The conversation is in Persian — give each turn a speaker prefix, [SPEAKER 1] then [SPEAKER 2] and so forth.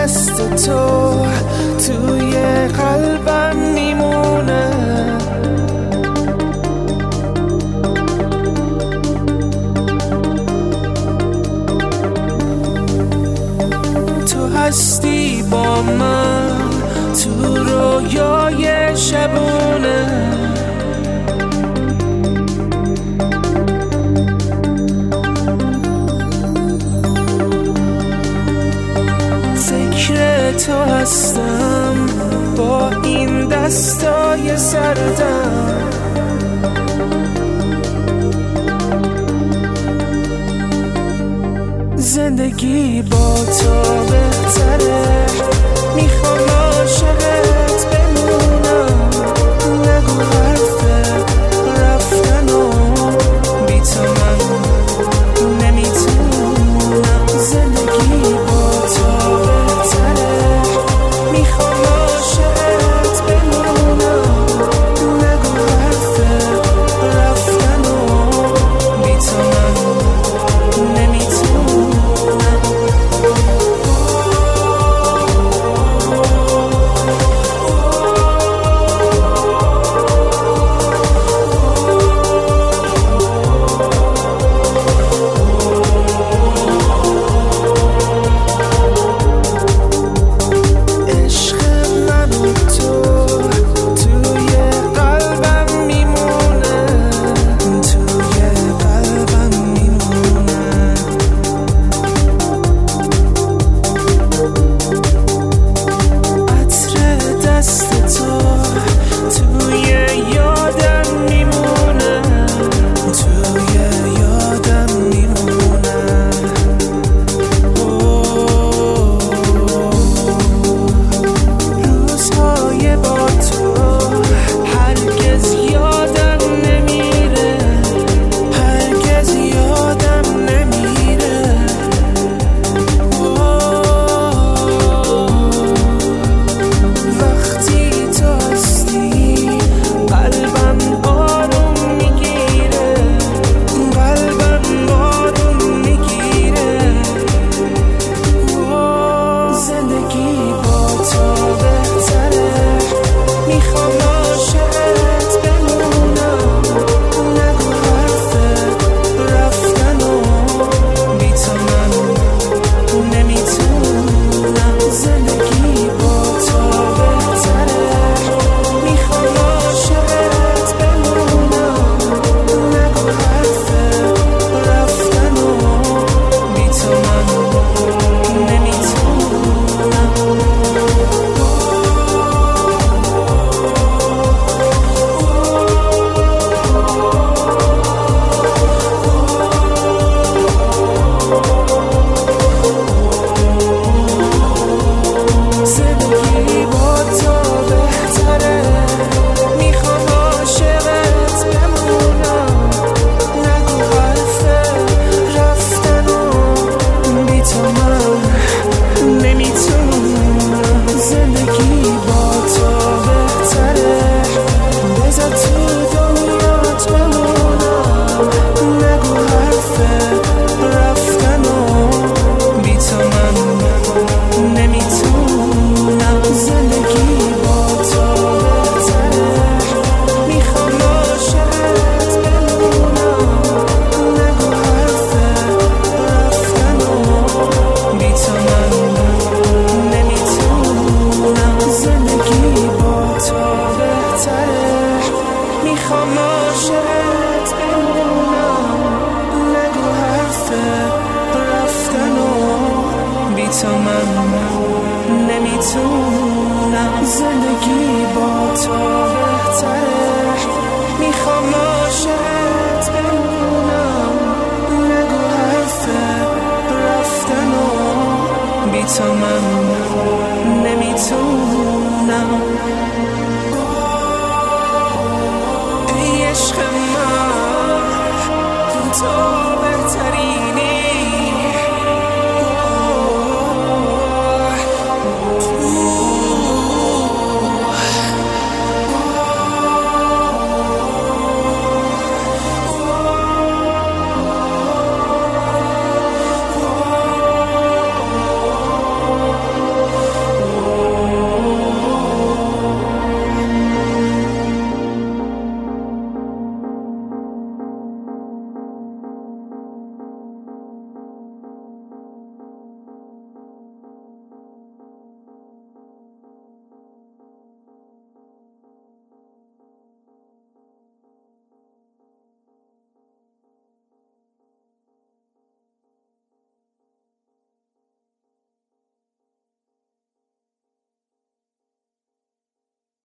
[SPEAKER 1] دست تو توی قلبم میمونه. تو هستی با من تو رویای شبونه. فکر تو هستم با این دستای سردم. زندگی با تو بهتره، میخوام عاشقت بمونم. نگو حرف رفتن و بی تو من نمیتونم. زندگی با تو بهتره، میخوام عاشقت بمونم. نگو حرف رفتن و بی تو من نمیتونم. میخوام عاشقت بمونم. نگو حرف رفتن و بی تو من نمیتونم. زندگی با تو بهتره، میخوام عاشقت بمونم. نگو حرف رفتن و بی تو من نمیتونم. عشق من تو بهتری